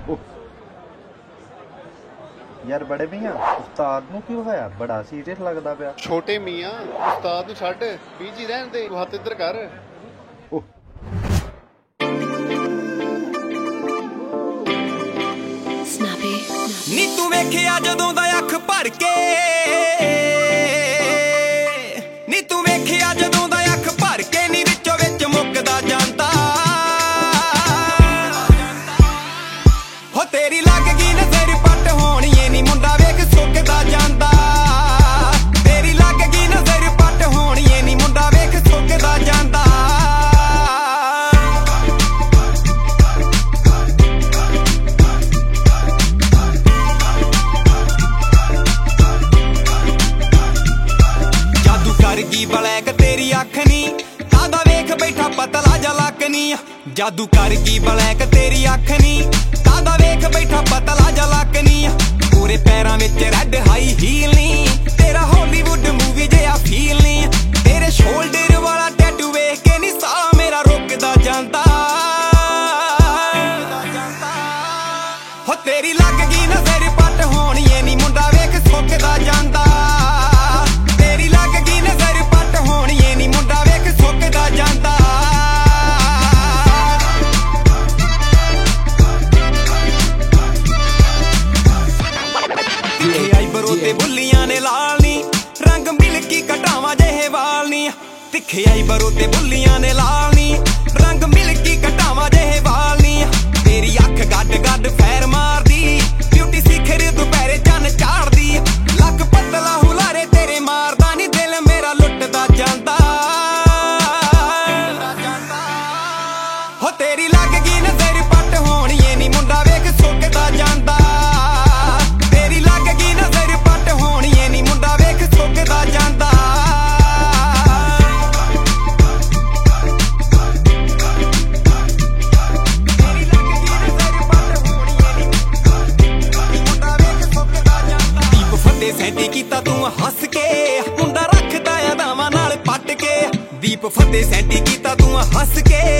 ਯਾਰ ਬੜੇ ਮੀਆਂ ਉਸਤਾਦ ਨੂੰ ਕੀ ਹੋਇਆ? ਬੜਾ ਸੀਰੀਅਸ ਲੱਗਦਾ ਪਿਆ। ਛੋਟੇ ਮੀਆਂ ਉਸਤਾਦ ਨੂੰ ਛੱਡ, ਬੀਜੀ ਰਹਿਣ ਦੇ, ਤੂੰ ਹੱਥ ਇੱਧਰ ਕਰ। ਨੀ ਤੂੰ ਵੇਖਿਆ ਜਦੋਂ ਦਾ ਅੱਖ ਭਰ ਕੇ, ਨੀ ਤੂੰ ਵੇਖਿਆ ਜਦੋਂ ਦਾ ਅੱਖ ਭਰ ਕੇ, ਨੀ ਵਿੱਚੋਂ ਵਿੱਚ ਮੁੱਕਦਾ ਜਾਂਦਾ। ਹੋ ਤੇਰੀ ਲੱਗ ਗਈ ਨਜ਼ਰ ਪੱਟ ਹੋਣੀਏ, ਨੀ ਮੁੰਡਾ ਵੇਖ ਸੁੱਕਦਾ ਜਾਂਦਾ। ਤੇਰੀ ਲੱਗ ਗਈ ਨਜ਼ਰ ਪੱਟ ਹੋਣੀਏ, ਨੀ ਮੁੰਡਾ ਵੇਖ ਸੁੱਕਦਾ ਜਾਂਦਾ। ਕਰਗੀ ਬਲੈਕ ਤੇਰੀ ਅੱਖ ਨੀ, ਕਾਦਾ ਵੇਖ ਬੈਠਾ ਪਤਲਾ ਜਾ ਲੱਕ ਨੀ। ਜਾਦੂ ਕਰਗੀ ਬਲੈਕ ਤੇਰੀ ਅੱਖ ਨੀ, ਕਾਦਾ ਵੇਖ ਬੈਠਾ ਪਤਲਾ ਜਾ ਲੱਕ ਨੀ। ਪੂਰੇ ਪੈਰਾਂ ਵਿੱਚ ਰੈੱਡ ਹਾਈ ਹੀਲ ਨੀ, ਤੇਰਾ ਹਾਲੀਵੁੱਡ ਮੂਵੀ ਜਿਹਾ ਫੀਲ ਨੀ। ਤੇਰੇ ਸ਼ੋਲਡਰ ਵਾਲਾ ਟੈਟੂ ਵੇਖ ਕੇ ਨੀ ਸਾਹ ਮੇਰਾ ਰੁਕਦਾ ਜਾਂਦਾ। ਹੋ ਤੇਰੀ ਲੱਗ ਗਈ ਨਜ਼ਰ ਪੱਟ ਹੋਣੀਏ, ਨੀ ਮੁੰਡਾ ਵੇਖ ਸੁੱਕਦਾ ਜਾਂਦਾ। ਤੇਰੀ ਲੱਗ ਗਈ ਨਜ਼ਰ ਪੱਟ ਹੋਣੀਏ, ਨੀ ਮੁੰਡਾ ਵੇਖ ਸੁੱਕਦਾ ਜਾਂਦਾ। ਤਿੱਖੇ ਆਈਬਰੋ ਤੇ ਬੁੱਲੀਆਂ ਨੇ ਲਾਲ ਨੀ, ਰੰਗ ਮਿਲਕੀ ਘਟਾਵਾਂ ਜਿਹੇ ਵਾਲ ਨੀ। ਤਿੱਖੇ ਆਈਬਰੋ ਤੇ ਬੁੱਲੀਆਂ ਨੇ ਲਾਲ ਨੀ, ਰੰਗ ਮਿਲਕੀ ਘਟਾਵਾਂ ਜਿਹੇ ਵਾਲ ਨੀ। ਤੇਰੀ ਅੱਖ ਗੱਡ ਗੱਡ ਫੈਰ ਮਾਰਦੀ, ਬਿਊਟੀ ਸਿਖਰ ਦੁਪਹਿਰੇ ਚੰਨ ਚਾੜਦੀ। ਲੱਕ ਪਤਲਾ ਹੁਲਾਰੇ ਤੇਰੇ ਮਾਰਦਾ ਨੀ, ਦਿਲ ਮੇਰਾ ਲੁੱਟਦਾ ਜਾਂਦਾ। ਹੋ ਤੇਰੀ ਲੱਗ ਗਈ ਨਜ਼ਰ ਪੱਟ ਹੋਣੀਏ, ਨੀ ਮੁੰਡਾ ਵੇਖ ਸੁੱਕਦਾ ਜਾਂਦਾ। ਤੇਰੀ ਲੱਗ ਗਈ ਨਜ਼ਰ ਪੱਟ ਹੋਣੀਏ, ਨੀ ਮੁੰਡਾ ਵੇਖ ਸੁੱਕਦਾ ਜਾਂਦਾ। ਤੇਰੀ ਲੱਗ ਗਈ ਨਜ਼ਰ ਪੱਟ ਹੋਣੀਏ, ਨੀ ਮੁੰਡਾ ਵੇਖ ਸੁੱਕਦਾ ਜਾਂਦਾ। ਦੀਪ ਫੱਟੇ ਸੈਂਟੀ ਕੀਤਾ ਤੂੰ ਹੱਸ ਕੇ, ਮੁੰਡਾ ਰੱਖਦਾ ਅਦਾਵਾਂ ਨਾਲ ਪੱਟ ਕੇ। ਦੀਪ ਫੱਟੇ ਸੈਂਟੀ ਕੀਤਾ ਤੂੰ ਹੱਸ ਕੇ,